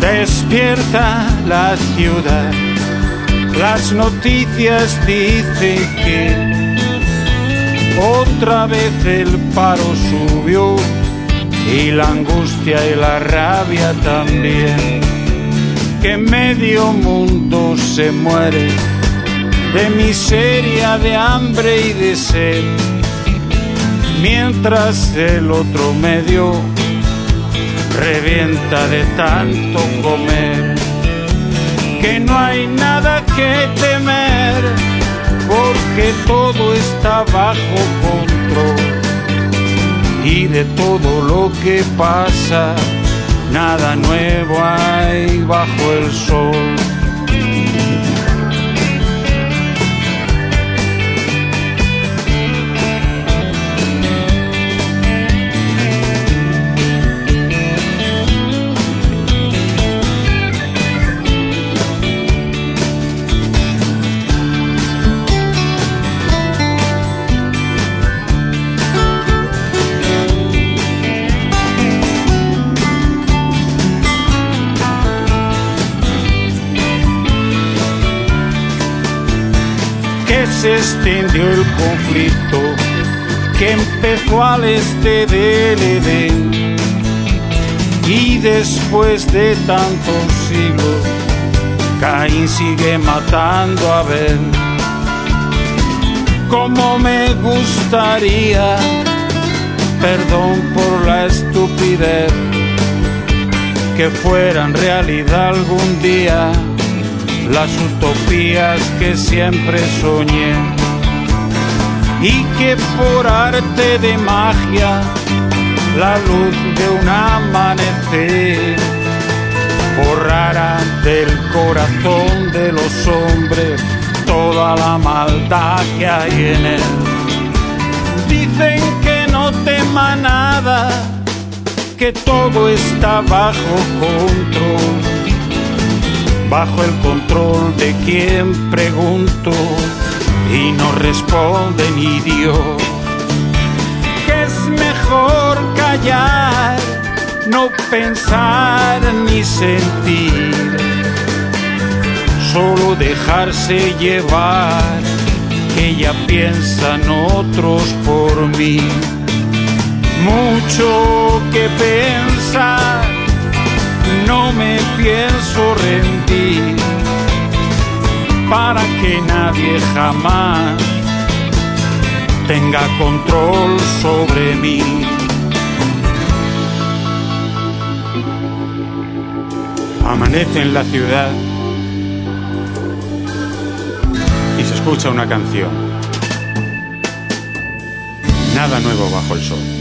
Despierta la ciudad, las noticias dicen que otra vez el paro subió y la angustia y la rabia también, que medio mundo se muere de miseria, de hambre y de sed, mientras el otro medio revienta de tanto comer, que no hay nada que temer, porque todo está bajo control, y de todo lo que pasa, nada nuevo hay bajo el sol. Se extendió el conflicto que empezó al este del Edén, y después de tantos siglos Caín sigue matando a Abel. Como me gustaría, perdón por la estupidez, que fueran realidad algún día las utopías que siempre soñé, y que por arte de magia la luz de un amanecer borrara del corazón de los hombres toda la maldad que hay en él. Dicen que no tema nada, que todo está bajo control, bajo el control de quien pregunto y no responde ni Dios, que es mejor callar, no pensar ni sentir, solo dejarse llevar, que ya piensan otros por mí. Mucho que pensar, no me pienso rendir, para que nadie jamás tenga control sobre mí. Amanece en la ciudad y se escucha una canción. Nada nuevo bajo el sol.